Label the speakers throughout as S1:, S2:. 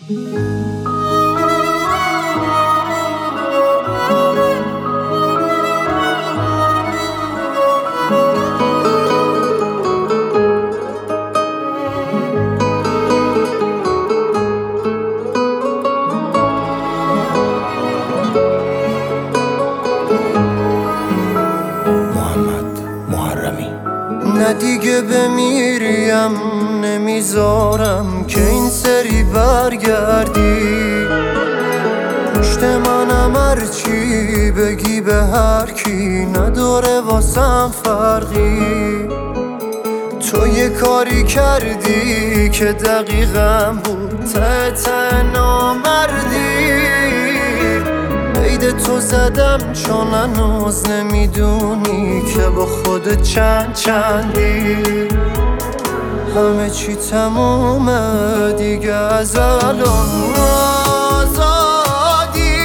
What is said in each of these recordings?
S1: نه دیگه بمیریم نمیذارم که این سری برگردی پشت منم هرچی بگی به هر کی نداره واسم فرقی تو یه کاری کردی که دقیقم بود ته نامردی عید تو زدم چون هنوز نمیدونی که با خود چندی همه چی تمومه دیگه از الان آزادی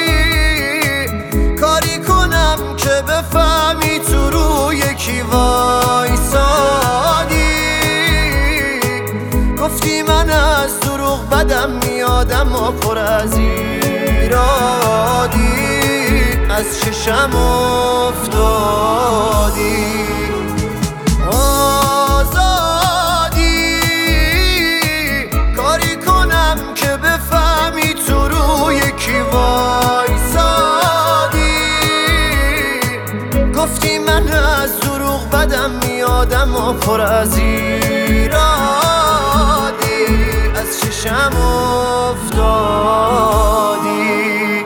S1: کاری کنم که بفهمی تو روی کی وایسادی گفتی من از دروغ بدم میادم و پر از ایرادی از چشم افتادی آزادی کاری کنم که بفهمی تو روی کی وایسادی گفتی من از دروغ بدم میادم و پر از ایرادی از چشم افتادی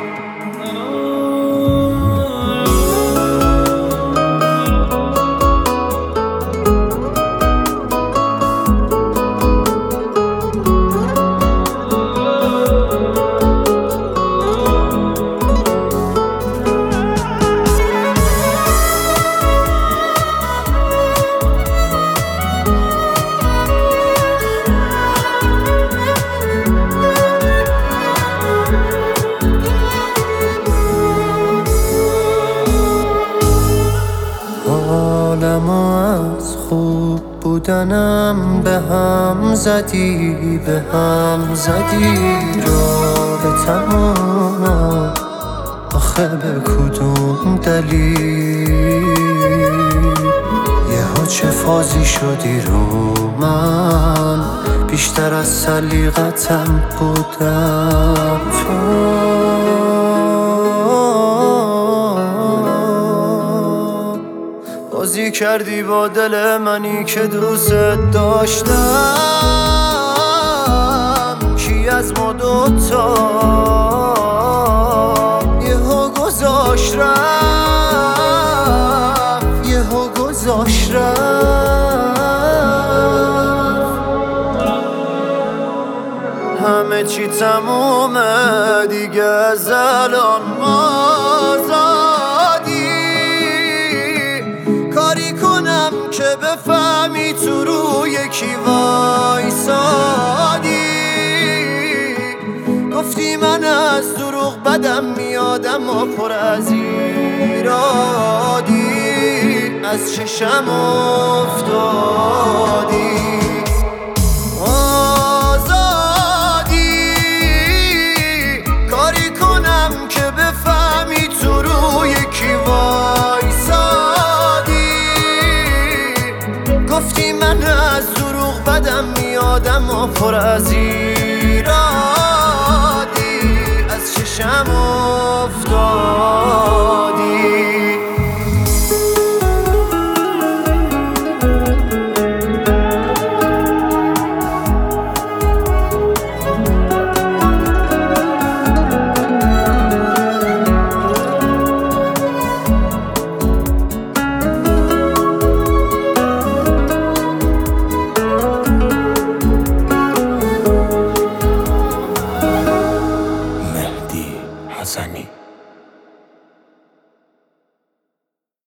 S1: حالمو از خوب بودنم به هم زدی رابطمون آخه به کدوم دلیل یهو چه فازی شدی رو من بیشتر از سلیقتم بودم بازی کردی با دل منی که دوست داشتم کی از ما دوتا یهو گذاشت رفت همه چی تمومه دیگه از الان آزادی کاری کنم که بفهمی تو روی کی وایسادی گفتی من از دروغ بدم میادم و پر از ایرادی از چشم افتادی آزادی کاری کنم که بفهمی تو روی کی وایسادی گفتی من از دروغ بدم میادم و پر از